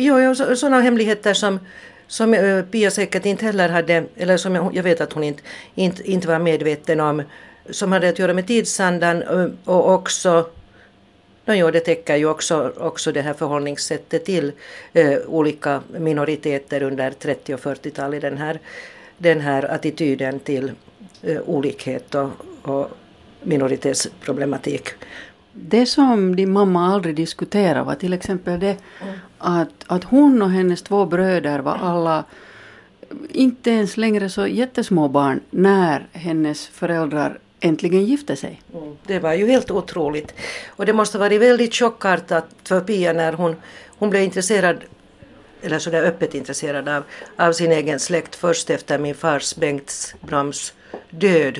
Jo, sådana hemligheter som Pia säkert inte heller hade, eller som jag vet att hon inte var medveten om, som hade att göra med tidsandan och också, det täcker ju också det här förhållningssättet till olika minoriteter under 30- och 40-talet, den här attityden till olikhet och minoritetsproblematik. Det som din mamma aldrig diskuterade var till exempel det att hon och hennes 2 bröder var alla inte ens längre så jättesmå barn när hennes föräldrar äntligen gifte sig. Det var ju helt otroligt. Och det måste ha varit väldigt chockartat för Pia när hon blev intresserad, eller så där öppet intresserad av sin egen släkt först efter min fars Bengt Brams död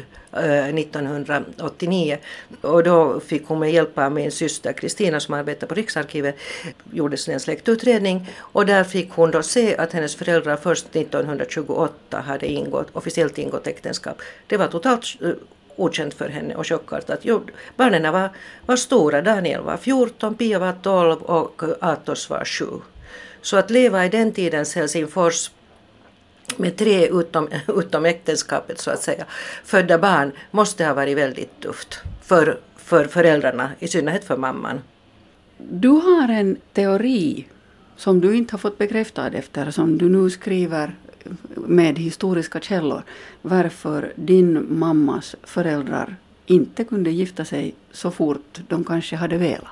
1989. Och då fick hon med hjälp av min syster Kristina som arbetar på Riksarkivet, gjordes en släktutredning och där fick hon då se att hennes föräldrar först 1928 hade officiellt ingått äktenskap. Det var totalt okänt för henne och chockartat. Barnen var stora, Daniel var 14, Pia var 12 och Atos var 7. Så att leva i den tidens Helsingfors med 3 utom äktenskapet så att säga födda barn måste ha varit väldigt tufft för föräldrarna, i synnerhet för mamman. Du har en teori som du inte har fått bekräftad efter, som du nu skriver med historiska källor, varför din mammas föräldrar inte kunde gifta sig så fort de kanske hade velat.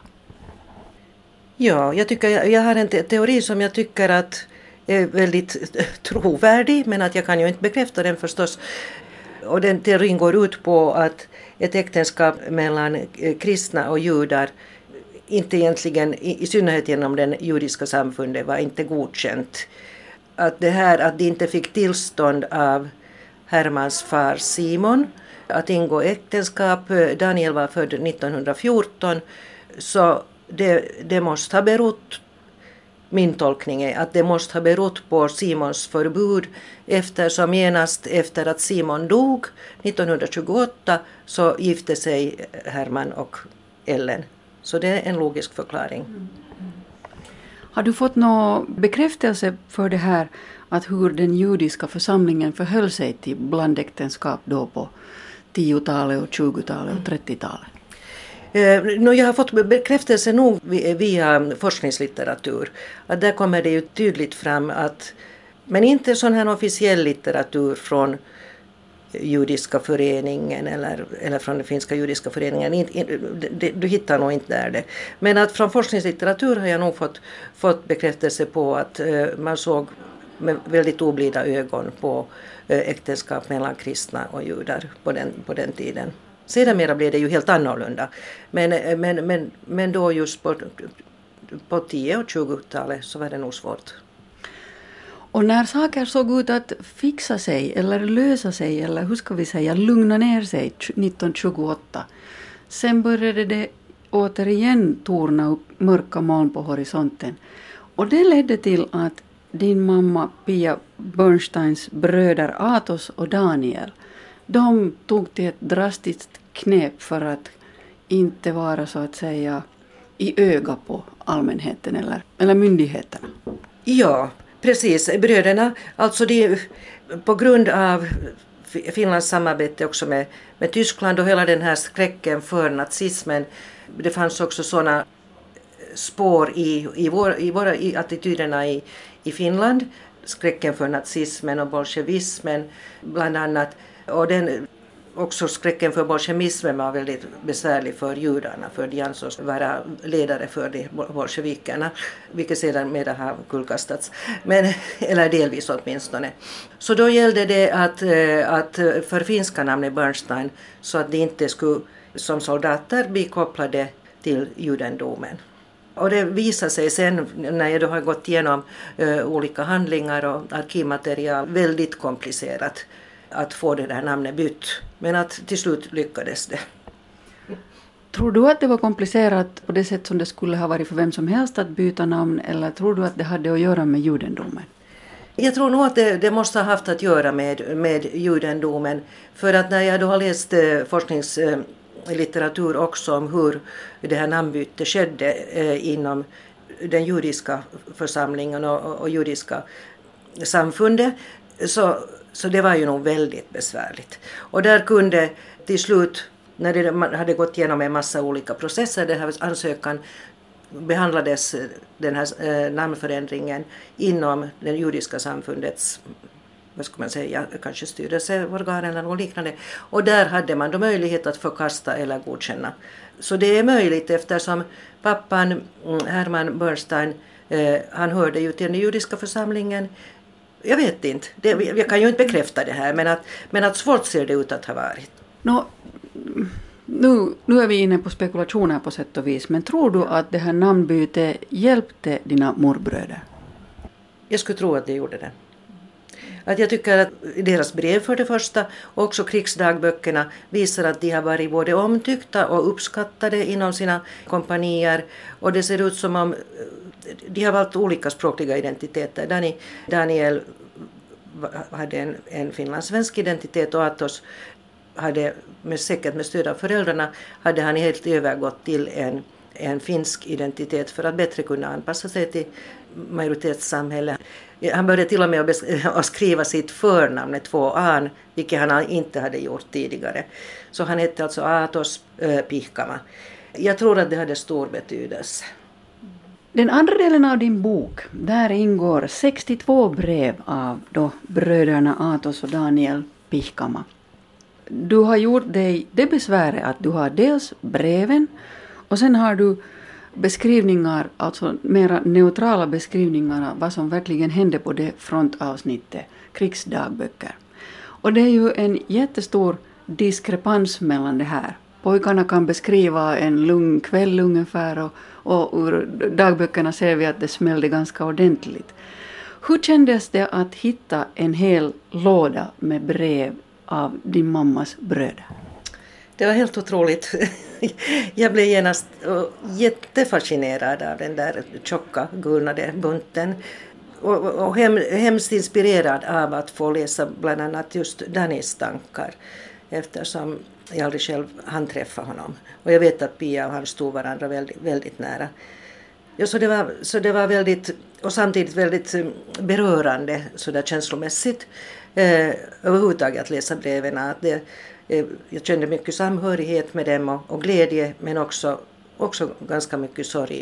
Ja, jag har en teori som jag tycker att är väldigt trovärdig, men att jag kan ju inte bekräfta den förstås. Och den teorin går ut på att ett äktenskap mellan kristna och judar inte egentligen, i synnerhet genom den judiska samfundet, var inte godkänt. Att det inte fick tillstånd av Hermans far Simon att ingå äktenskap. Daniel var född 1914, så det måste ha berott, min tolkning är att det måste ha berott på Simons förbud, eftersom genast efter att Simon dog 1928 så gifte sig Herman och Ellen. Så det är en logisk förklaring. Har du fått någon bekräftelse för det här, att hur den judiska församlingen förhöll sig till blandäktenskap då på 10-talet och 20-talet och 30-talet? Jag har fått bekräftelse nog via forskningslitteratur. Att där kommer det ju tydligt fram att, men inte sån här officiell litteratur från judiska föreningen eller från den finska judiska föreningen. Du hittar nog inte där det. Men att från forskningslitteratur har jag nog fått bekräftelse på att man såg med väldigt oblida ögon på äktenskap mellan kristna och judar på den tiden. Sedermera blev det ju helt annorlunda. Men då just på 10- och 20-talet så var det nog svårt. Och när saker såg ut att fixa sig eller lösa sig, eller hur ska vi säga, lugna ner sig 1928, sen började det återigen torna upp mörka moln på horisonten. Och det ledde till att din mamma Pia Bernsteins bröder Atos och Daniel, de tog till ett drastiskt knep för att inte vara så att säga i öga på allmänheten eller myndigheterna. Ja, precis. Bröderna, alltså på grund av Finlands samarbete också med Tyskland och hela den här skräcken för nazismen, det fanns också sådana spår i attityderna i Finland, skräcken för nazismen och bolsjevismen bland annat, och också skräcken för bolsjevismen var väldigt besvärlig för judarna, för de ansågs vara ledare för de bolsjevikerna, vilket sedan med har kullkastats, eller delvis åtminstone. Så då gällde det att förfinska namnet Bernstein så att de inte skulle som soldater bli kopplade till judendomen. Och det visade sig sen, när jag då har gått igenom olika handlingar och arkivmaterial, väldigt komplicerat att få det där namnet bytt. Men att till slut lyckades det. Tror du att det var komplicerat på det sätt som det skulle ha varit för vem som helst att byta namn, eller tror du att det hade att göra med judendomen? Jag tror nog att det måste ha haft att göra med judendomen. För att när jag då har läst forskningslitteratur också om hur det här namnbytet skedde inom den judiska församlingen och judiska samfundet, så det var ju nog väldigt besvärligt. Och där kunde till slut, när man hade gått igenom en massa olika processer, den här ansökan behandlades, den här namnförändringen inom den judiska samfundets, vad ska man säga, kanske styrelseorgan eller något liknande. Och där hade man då möjlighet att förkasta eller godkänna. Så det är möjligt, eftersom pappan Hermann Bernstein, han hörde ju till den judiska församlingen. Jag vet inte, jag kan ju inte bekräfta det här, men att svårt ser det ut att ha varit. Nu är vi inne på spekulationer på sätt och vis, men tror du att det här namnbytet hjälpte dina morbröder? Jag skulle tro att det gjorde det. Att jag tycker att deras brev för det första och också krigsdagböckerna visar att de har varit både omtyckta och uppskattade inom sina kompanier, och det ser ut som om de har valt olika språkliga identiteter. Daniel hade en finlandssvensk identitet, och Atos hade säkert med stöd av föräldrarna hade han helt övergått till en finsk identitet för att bättre kunna anpassa sig till majoritetssamhället. Han började till och med att skriva sitt förnamn med 2 an, vilket han inte hade gjort tidigare. Så han hette alltså Atos Pihkama. Jag tror att det hade stor betydelse. Den andra delen av din bok, där ingår 62 brev av då bröderna Atos och Daniel Pihkama. Du har gjort dig det besväret att du har dels breven, och sen har du beskrivningar, alltså mera neutrala beskrivningar av vad som verkligen hände på det frontavsnittet, krigsdagböcker. Och det är ju en jättestor diskrepans mellan det här. Pojkarna kan beskriva en lugn kväll ungefär, och ur dagböckerna ser vi att det smällde ganska ordentligt. Hur kändes det att hitta en hel låda med brev av din mammas bröder? Det var helt otroligt. Jag blev genast jättefascinerad av den där tjocka gulnade bunten. Och hemskt inspirerad av att få läsa bland annat just Dannys tankar, eftersom jag aldrig själv hann träffa honom. Och jag vet att Pia och han stod varandra väldigt, väldigt nära. Ja, så det var väldigt, och samtidigt väldigt berörande så där känslomässigt överhuvudtaget att läsa breven. Att jag kände mycket samhörighet med dem och glädje, men också ganska mycket sorg,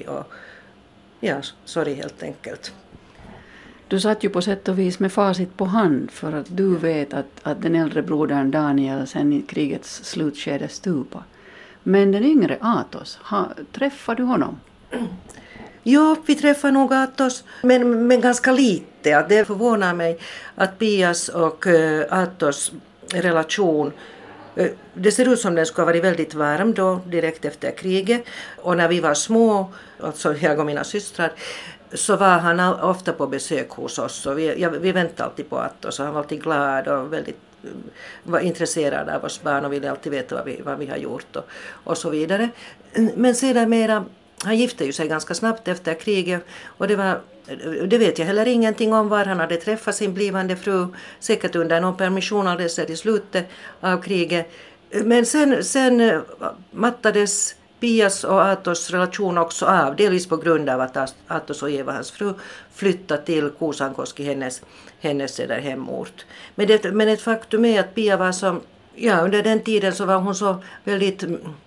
sorg helt enkelt. Du satt ju på sätt och vis med facit på hand, för att du vet att den äldre brodern Daniel sen i krigets slutskede stupa. Men den yngre Atos, träffade du honom? Ja, vi träffade nog Atos, men ganska lite. Det förvånar mig att Pias och Atos relation, det ser ut som den skulle ha varit väldigt varm då, direkt efter kriget. Och när vi var små, alltså jag och mina systrar, så var han ofta på besök hos oss. Och vi väntade alltid på Atos, och han var alltid glad och var intresserad av oss barn och ville alltid veta vad vi har gjort och så vidare. Men sedan mera, han gifte ju sig ganska snabbt efter kriget, och det vet jag heller ingenting om var han hade träffat sin blivande fru, säkert under någon permission alldeles i slutet av kriget. Men sen mattades Pias och Atos relation också av, delvis på grund av att Atos och Eva, hans fru, flyttade till Kuusankoski, hennes där hemort. Men ett faktum är att Pia var under den tiden så var hon så väldigt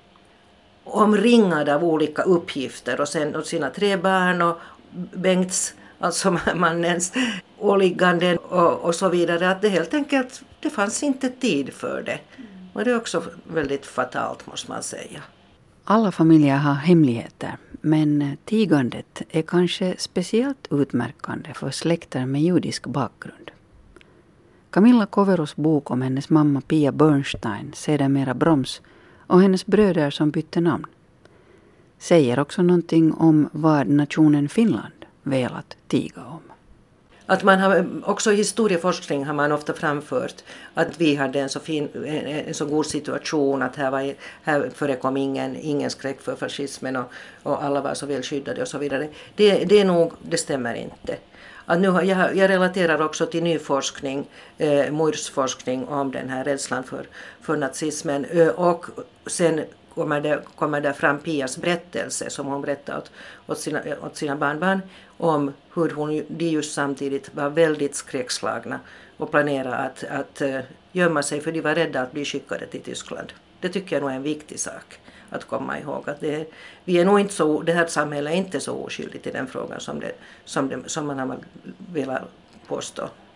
omringad av olika uppgifter, och sen och sina 3 barn och Bengts, alltså mannens, åligganden och så vidare, att det helt enkelt, det fanns inte tid för det. Och det är också väldigt fatalt, måste man säga. Alla familjer har hemligheter, men tigandet är kanske speciellt utmärkande för släkter med judisk bakgrund. Camilla Koveros bok om hennes mamma Pia Bernstein, sedermera Broms, och hennes bröder som bytte namn, säger också någonting om vad nationen Finland velat tiga om. Att man har, också i historieforskning har man ofta framfört att vi hade en så god situation, att här förekom ingen skräck för fascismen, och alla var så väl skyddade och så vidare. Det stämmer inte. Att nu jag relaterar också till ny forskning, Muirs forskning om den här rädslan för nazismen, och sen kommer det fram Pias berättelse som hon berättade åt sina barnbarn om hur de just samtidigt var väldigt skräckslagna och planerade att gömma sig för de var rädda att bli skickade till Tyskland. Det tycker jag nog är en viktig sak att komma ihåg. Att vi är nog inte det här samhället är inte så oskyldigt i den frågan som man har velat påstå.